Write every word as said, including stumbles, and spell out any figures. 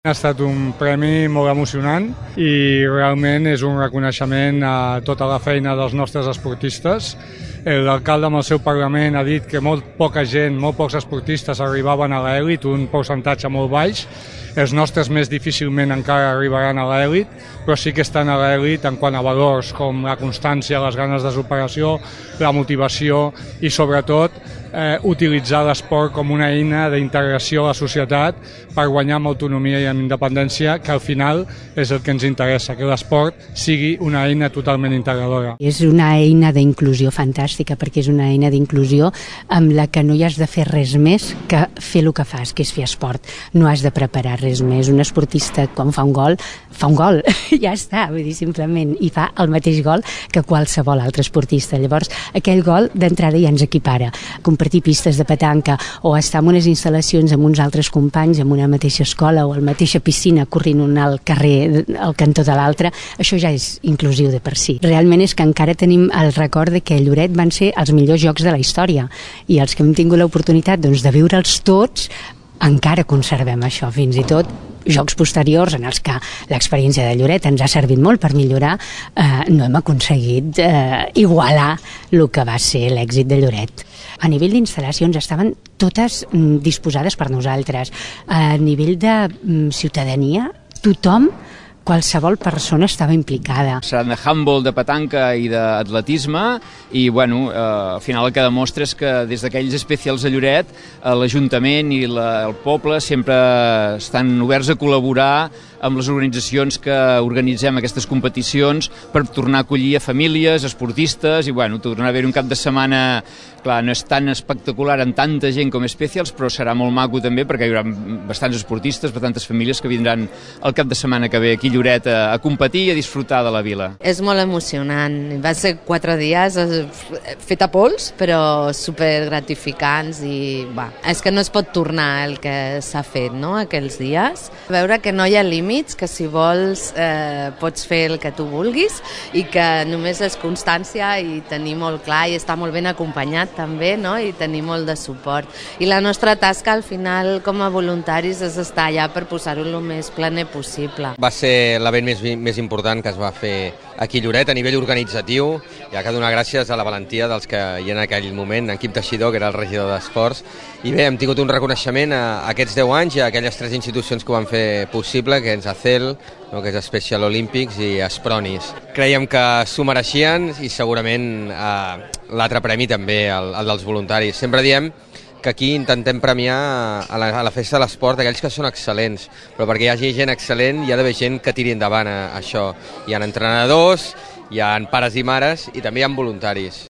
Ha estat un premi molt emocionant i realment és un reconeixement a tota la feina dels nostres esportistes. L'alcalde amb el seu parlament ha dit que molt poca gent, molt pocs esportistes arribaven a l'elit, un percentatge molt baix. Els nostres més difícilment encara arribaran a l'elit, però sí que estan a l'elit en quant a valors com la constància, les ganes de superació, la motivació i sobretot eh, utilitzar l'esport com una eina d'integració a la societat per guanyar amb autonomia i amb independència, que al final és el que ens interessa, que l'esport sigui una eina totalment integradora. És una eina d'inclusió fantàstica, perquè és una eina d'inclusió amb la que no hi has de fer res més que fer el que fas, que és fer esport. No has de preparar res més. Un esportista, quan fa un gol, fa un gol, ja està, vull dir, simplement, i fa el mateix gol que qualsevol altre esportista. Llavors, aquell gol d'entrada ja ens equipara. Compartir pistes de petanca o estar en unes instal·lacions amb uns altres companys, en una mateixa escola o a la mateixa piscina, corrent un al carrer, al cantó de l'altre, això ja és inclusiu de per si. Realment és que encara tenim el record de que a Lloret van ser els millors jocs de la història i els que hem tingut l'oportunitat doncs, de viure'ls tots encara conservem això, fins i tot jocs posteriors en els que l'experiència de Lloret ens ha servit molt per millorar, eh, no hem aconseguit eh, igualar el que va ser l'èxit de Lloret. A nivell d'instal·lacions estaven totes mm, disposades per nosaltres. A nivell de mm, ciutadania, tothom, qualsevol persona estava implicada. Seran de handball, de petanca i d'atletisme i bueno, eh, al final el que demostra és que des d'aquells especials a Lloret eh, l'Ajuntament i la, el poble sempre estan oberts a col·laborar amb les organitzacions que organitzem aquestes competicions per tornar a acollir a famílies, esportistes i bueno, tornar a haver un cap de setmana, clar, no és tan espectacular amb tanta gent com Specials, però serà molt maco també perquè hi haurà bastants esportistes, bastantes famílies que vindran el cap de setmana que ve aquí a Lloret a, a competir i a disfrutar de la vila. És molt emocionant, va ser quatre dies fet a pols, però super gratificants i va, és que no es pot tornar el que s'ha fet, no?, aquells dies. Veure que no hi ha límits, que si vols eh, pots fer el que tu vulguis i que només és constància i tenir molt clar i estar molt ben acompanyat també, no?, i tenir molt de suport. I la nostra tasca al final com a voluntaris és estar allà per posar-ho el més planer possible. Va ser l'event més, més important que es va fer aquí a Lloret a nivell organitzatiu. Hi ha que donar gràcies a la valentia dels que hi ha en aquell moment, en Quim Teixidor, que era el regidor d'Esports. I bé, hem tingut un reconeixement a aquests deu anys i a aquelles tres institucions que ho van fer possible, que és A C E L, no, que és Special Olympics, i Espronis. Creiem que s'ho mereixien i segurament eh, l'altre premi també, el, el dels voluntaris. Sempre diem que aquí intentem premiar a la, a la festa de l'esport aquells que són excel·lents, però perquè hi hagi gent excel·lent hi ha d'haver gent que tiri endavant a, a això. Hi ha entrenadors, hi ha pares i mares i també hi ha voluntaris.